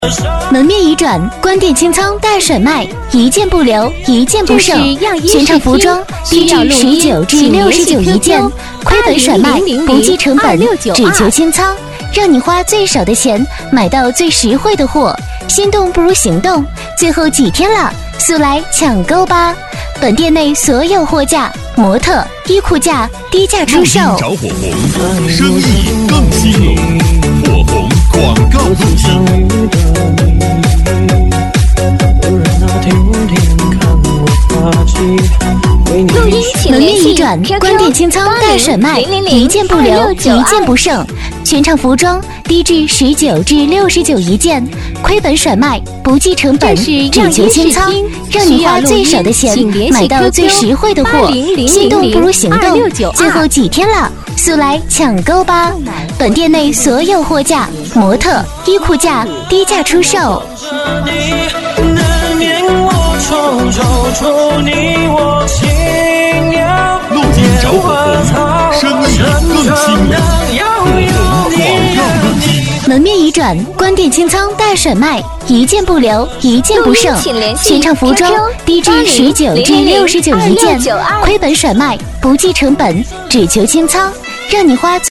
门面一转，关店清仓大甩卖，一件不留，一件不剩。全场服装低至19至69一件，亏本甩卖，不计成本，只求清仓，让你花最少的钱买到最实惠的货。心动不如行动，最后几天了，速来抢购吧！本店内所有货架、模特、衣裤架低价出售。 找火红，生意更兴隆。火红广告录音。 录音请联系门面一转，关店清仓大甩卖，一件不留，一件不剩。全场服装低至19至69一件，亏本甩卖，不计成本，只求清仓，让你花最少的钱买到最实惠的货。心动不如行动，最后几天了，速来抢购吧！本店内所有货架、模特、衣裤架低价出售。 录音找火红，生意更兴隆。火红广告录音。 门面一转，关店清仓大甩卖，一件不留，一件不剩。全场服装低至19至69一件，亏本甩卖，不计成本，只求清仓，让你花